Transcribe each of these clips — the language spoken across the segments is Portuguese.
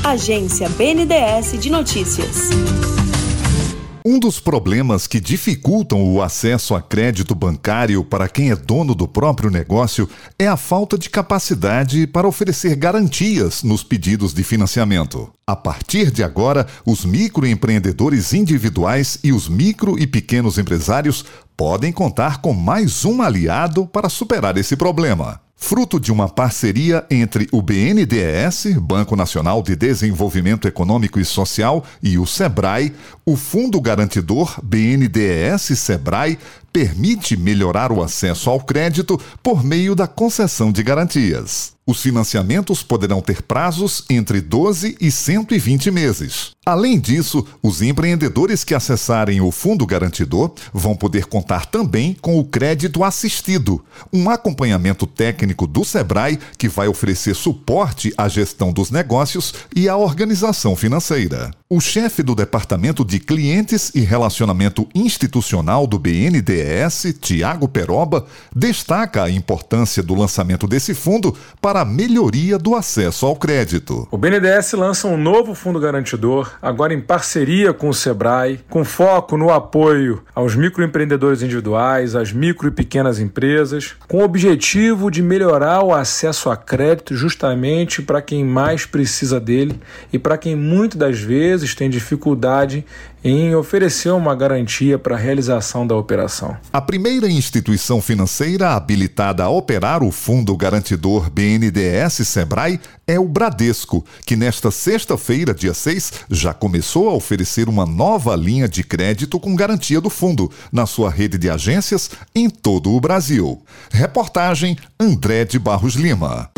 Agência BNDES de Notícias. Um dos problemas que dificultam o acesso a crédito bancário para quem é dono do próprio negócio é a falta de capacidade para oferecer garantias nos pedidos de financiamento. A partir de agora, os microempreendedores individuais e os micro e pequenos empresários podem contar com mais um aliado para superar esse problema. Fruto de uma parceria entre o BNDES, Banco Nacional de Desenvolvimento Econômico e Social, e o SEBRAE, o Fundo Garantidor BNDES-SEBRAE permite melhorar o acesso ao crédito por meio da concessão de garantias. Os financiamentos poderão ter prazos entre 12 e 120 meses. Além disso, os empreendedores que acessarem o Fundo Garantidor vão poder contar também com o crédito assistido, um acompanhamento técnico do SEBRAE que vai oferecer suporte à gestão dos negócios e à organização financeira. O chefe do Departamento de Clientes e Relacionamento Institucional do BNDES, Tiago Peroba, destaca a importância do lançamento desse fundo para a melhoria do acesso ao crédito. O BNDES lança um novo fundo garantidor, agora em parceria com o SEBRAE, com foco no apoio aos microempreendedores individuais, às micro e pequenas empresas, com o objetivo de melhorar o acesso a crédito justamente para quem mais precisa dele e para quem muitas das vezes tem dificuldade em oferecer uma garantia para a realização da operação. A primeira instituição financeira habilitada a operar o Fundo Garantidor BNDES-SEBRAE é o Bradesco, que nesta sexta-feira, dia 6, já começou a oferecer uma nova linha de crédito com garantia do fundo na sua rede de agências em todo o Brasil. Reportagem André de Barros Lima.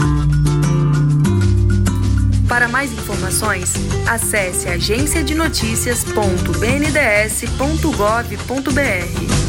Para mais informações, acesse agenciadenoticias.bnds.gov.br.